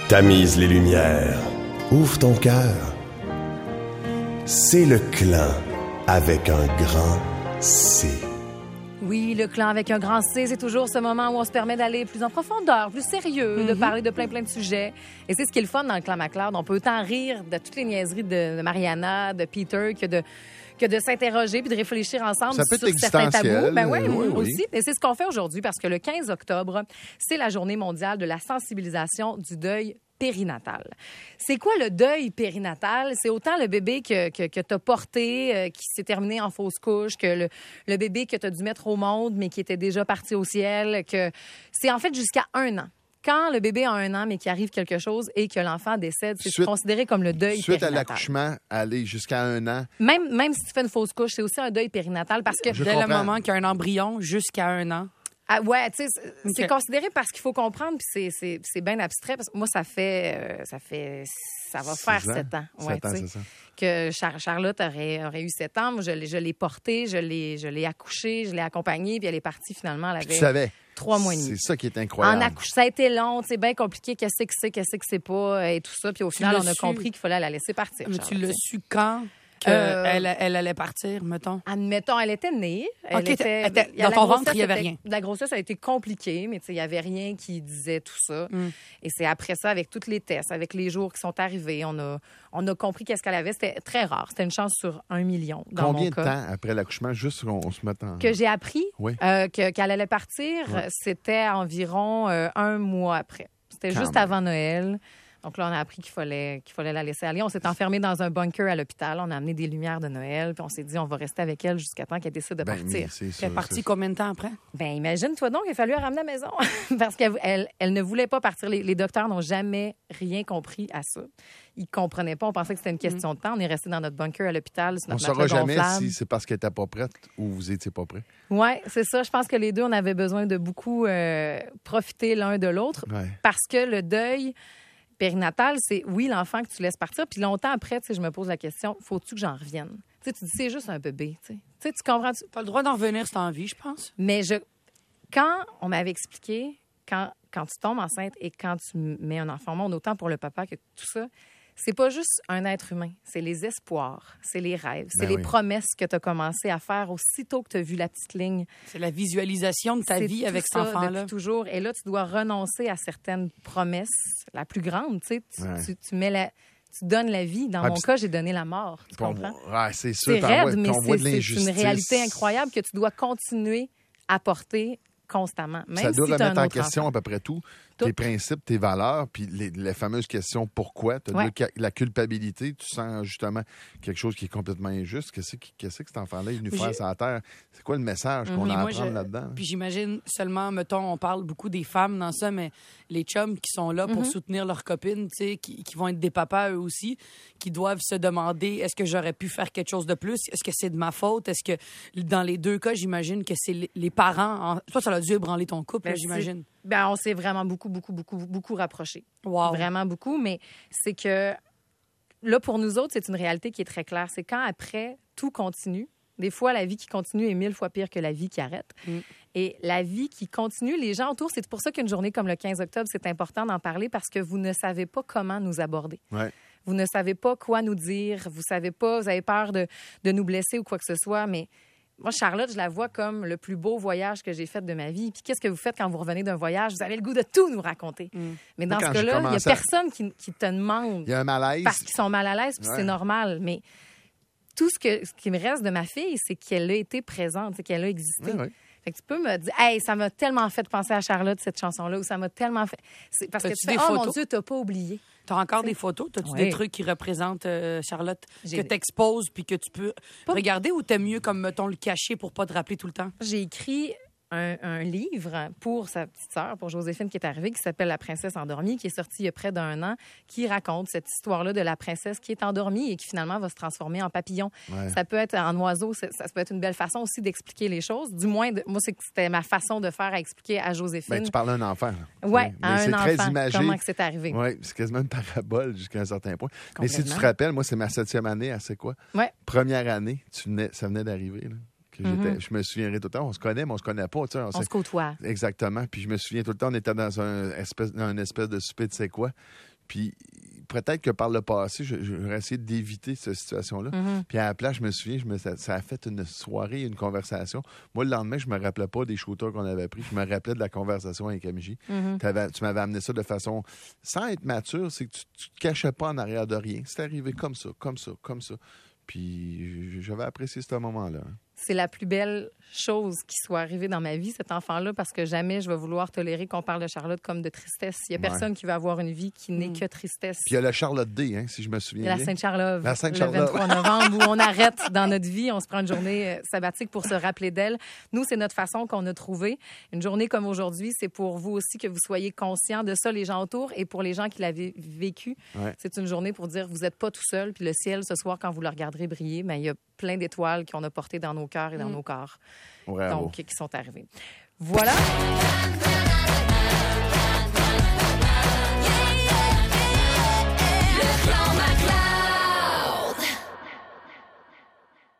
Tamise les lumières, ouvre ton cœur. C'est le clan avec un grand C. Oui, le clan avec un grand C, c'est toujours ce moment où on se permet d'aller plus en profondeur, plus sérieux, de parler de plein de sujets. Et c'est ce qui est le fun dans le clan McLeod. On peut autant rire de toutes les niaiseries de Mariana, de Peter, que de s'interroger puis de réfléchir ensemble sur certains tabous. Ben oui, aussi. Et c'est ce qu'on fait aujourd'hui parce que le 15 octobre, c'est la journée mondiale de la sensibilisation du deuil périnatal. C'est quoi le deuil périnatal? C'est autant le bébé que tu as porté, qui s'est terminé en fausse couche, que le bébé que tu as dû mettre au monde, mais qui était déjà parti au ciel. Que c'est en fait jusqu'à 1 an. Quand le bébé a 1 an, mais qu'il arrive quelque chose et que l'enfant décède, c'est considéré comme le deuil périnatal. Suite à l'accouchement, aller jusqu'à 1 an. Même si tu fais une fausse couche, c'est aussi un deuil périnatal parce que... Dès le moment qu'il y a un embryon jusqu'à 1 an. Ah ouais, tu sais, c'est considéré parce qu'il faut comprendre, puis c'est bien abstrait. Parce que moi, ça va faire 7 ans. Ouais, 7 ans, c'est ça. Que Charlotte aurait eu 7 ans. Moi, je l'ai portée, je l'ai accouchée, je l'ai accompagnée, puis elle est partie finalement. Elle avait... Tu savais. 3 mois et demi. C'est ça qui est incroyable. Ça a été long, c'est bien compliqué, qu'est-ce que c'est pas, et tout ça. Puis au final, on a compris qu'il fallait la laisser partir. Mais tu l'as su quand? Elle allait partir, mettons. Admettons, elle était née. Dans ton ventre, il n'y avait rien. La grossesse a été compliquée, mais il n'y avait rien qui disait tout ça. Et c'est après ça, avec tous les tests, avec les jours qui sont arrivés, on a compris qu'est-ce qu'elle avait. C'était très rare. C'était une chance sur 1 million, dans Combien mon cas. de temps après l'accouchement, juste qu'on se mette en... Que j'ai appris qu'elle allait partir, Ouais. c'était environ 1 mois après. C'était juste avant Noël. Donc là, on a appris qu'il fallait la laisser aller. On s'est enfermé dans un bunker à l'hôpital. On a amené des lumières de Noël. Puis on s'est dit, on va rester avec elle jusqu'à temps qu'elle décide de partir. C'est Elle est partie combien de temps après? Ben imagine-toi donc, il a fallu la ramener à la maison. Parce qu'elle ne voulait pas partir. Les docteurs n'ont jamais rien compris à ça. Ils ne comprenaient pas. On pensait que c'était une question de temps. On est resté dans notre bunker à l'hôpital. On ne saura jamais si c'est parce qu'elle n'était pas prête ou vous n'étiez pas prêt. Oui, c'est ça. Je pense que les deux, on avait besoin de beaucoup profiter l'un de l'autre. Ouais. Parce que le deuil périnatal, c'est oui, l'enfant que tu laisses partir. Puis longtemps après, je me pose la question, faut-tu que j'en revienne? Tu dis, c'est juste un bébé. Tu comprends? Tu as le droit d'en revenir si tu as envie, je pense. Mais quand on m'avait expliqué, quand tu tombes enceinte et quand tu mets un enfant au monde, autant pour le papa que tout ça, c'est pas juste un être humain. C'est les espoirs, c'est les rêves, c'est les promesses que tu as commencé à faire aussitôt que tu as vu la petite ligne. C'est la visualisation de ta vie avec cet enfant-là. Depuis toujours. Et là, tu dois renoncer à certaines promesses. La plus grande, tu donnes la vie. Dans mon cas, j'ai donné la mort. Tu comprends? Ouais, c'est sûr. C'est raide, mais c'est une réalité incroyable que tu dois continuer à porter constamment. Même ça doit si remettre en question à peu près tout. Tes principes, tes valeurs, puis les fameuses questions pourquoi. Tu as la culpabilité, tu sens justement quelque chose qui est complètement injuste. Qu'est-ce que cet enfant-là est venu faire sur la terre? C'est quoi le message qu'on a à apprendre là-dedans? Puis j'imagine seulement, mettons, on parle beaucoup des femmes dans ça, mais les chums qui sont là pour soutenir leurs copines, tu sais, qui vont être des papas eux aussi, qui doivent se demander, est-ce que j'aurais pu faire quelque chose de plus? Est-ce que c'est de ma faute? Est-ce que dans les deux cas, j'imagine que c'est les parents... Toi, ça a dû ébranler ton couple, j'imagine. Ben, on s'est vraiment beaucoup rapprochés. Wow. Vraiment beaucoup, mais c'est que là, pour nous autres, c'est une réalité qui est très claire. C'est quand après, tout continue. Des fois, la vie qui continue est 1000 fois pire que la vie qui arrête. Et la vie qui continue, les gens autour, c'est pour ça qu'une journée comme le 15 octobre, c'est important d'en parler parce que vous ne savez pas comment nous aborder. Ouais. Vous ne savez pas quoi nous dire. Vous avez peur de nous blesser ou quoi que ce soit, mais... Moi, Charlotte, je la vois comme le plus beau voyage que j'ai fait de ma vie. Puis qu'est-ce que vous faites quand vous revenez d'un voyage? Vous avez le goût de tout nous raconter. Mais dans ce cas-là, il n'y a personne qui te demande. Il y a un malaise. Parce qu'ils sont mal à l'aise, puis c'est normal. Mais tout ce qui me reste de ma fille, c'est qu'elle a été présente, c'est qu'elle a existé. Ouais. Fait que tu peux me dire, hey, ça m'a tellement fait penser à Charlotte, cette chanson-là, ou ça m'a tellement fait. C'est parce que tu fais, oh mon Dieu, t'as pas oublié. T'as encore des photos? T'as-tu des trucs qui représentent Charlotte que t'exposes puis que tu peux regarder ou t'aimes mieux comme, mettons, le cacher pour pas te rappeler tout le temps? J'ai écrit un livre pour sa petite sœur, pour Joséphine qui est arrivée, qui s'appelle La princesse endormie, qui est sorti il y a près d'1 an, qui raconte cette histoire-là de la princesse qui est endormie et qui finalement va se transformer en papillon. Ouais. Ça peut être en oiseau, ça peut être une belle façon aussi d'expliquer les choses. Du moins, moi, c'était ma façon de faire à expliquer à Joséphine. Ben, tu parles d'un enfant. Oui, à un enfant. Très imagé. Comment c'est arrivé. Oui, c'est quasiment une parabole jusqu'à un certain point. Mais si tu te rappelles, moi, c'est ma 7e année, c'est quoi? Ouais. Première année, ça venait d'arriver, là. Je me souviendrai tout le temps. On se connaît, mais on se connaît pas. On se côtoie. Exactement. Puis je me souviens tout le temps, on était dans un espèce de souper de c'est quoi. Puis peut-être que par le passé, j'aurais essayé d'éviter cette situation-là. Puis à la place, je me souviens, ça a fait une soirée, une conversation. Moi, le lendemain, je me rappelais pas des shooters qu'on avait pris. Je me rappelais de la conversation avec MJ. Tu m'avais amené ça de façon... Sans être mature, c'est que tu te cachais pas en arrière de rien. C'est arrivé comme ça. Puis j'avais apprécié ce moment-là. C'est la plus belle chose qui soit arrivée dans ma vie, cet enfant-là, parce que jamais je vais vouloir tolérer qu'on parle de Charlotte comme de tristesse. Il n'y a personne qui va avoir une vie qui n'est que tristesse. Puis il y a la Charlotte D, hein, si je me souviens bien. La Sainte-Charlotte. La Sainte-Charlotte. Le 23 novembre, où on arrête dans notre vie, on se prend une journée sabbatique pour se rappeler d'elle. Nous, c'est notre façon qu'on a trouvée. Une journée comme aujourd'hui, c'est pour vous aussi que vous soyez conscients de ça, les gens autour, et pour les gens qui l'avaient vécu. C'est une journée pour dire, vous n'êtes pas tout seul, puis le ciel, ce soir, quand vous le regarderez briller, mais il y a plein d'étoiles qu'on a portées dans nos cœurs et dans nos corps. Bravo. Donc, qui sont arrivées. Voilà.